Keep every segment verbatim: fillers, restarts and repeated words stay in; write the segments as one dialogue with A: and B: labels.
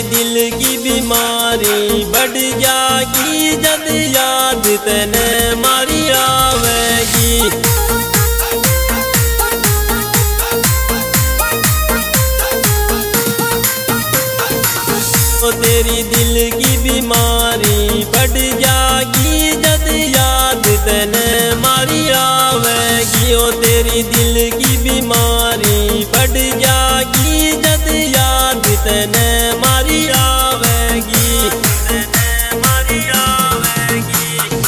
A: दिल की बीमारी बढ़ जाएगी जद याद तेने मारी आवेगी। ओ तेरी दिल की बीमारी बढ़ जाएगी जद याद तेने मारी आवेगी। ओ तेरी दिल की बीमारी बढ़ जाएगी जद याद तेने मारी आवेगी, तेने मारी आवेगी।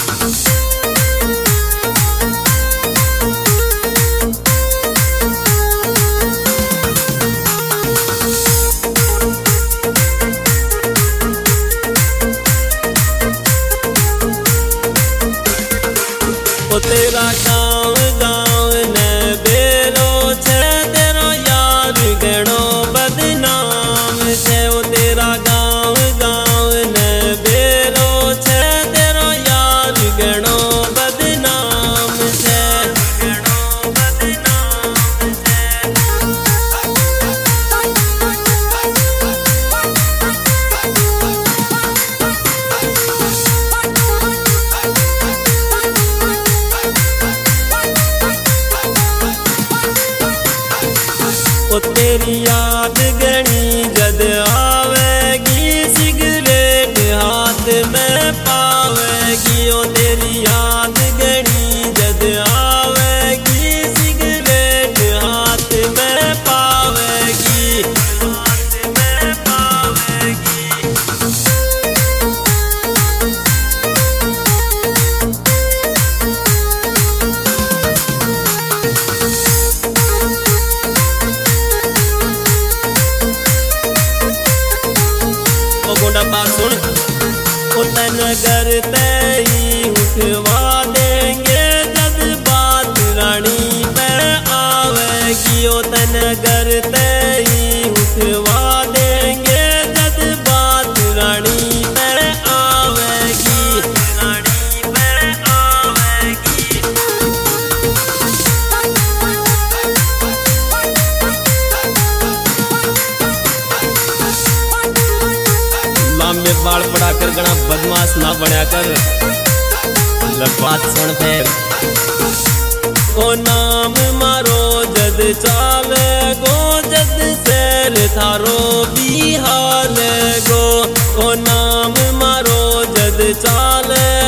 A: ओ तेरा गाँव गाँव ने बेरो छे तेरो यार गणो बदनाम छे। ओ तेरा गाँव गाँव ने बेरो छे तेरो यार गणो बदनाम छे, गणो बदनाम छे। ओ तेरी याद गणी जद आवेगी सिगरेट हाथ में पावेगी। ओ तेरी याद गणी जद आवेगी सिगरेट हाथ में पावेगी, हाथ में पावेगी। गोंडा बात सुन, ओ तन घर ते ही उठवा देंगे जद बात रानी पे आवेगी। ओ तन घर ते ही उठवा देंगे जद बात रानी पे आवेगी, रानी पे आवेगी। लंबे बाल पड़ा कर गणा बदमाश ना बनया कर। बात सुन फिर, ओ नाम मारो जद चाले गो जद सैर थारो बिहार गो। ओ नाम मारो जद चाले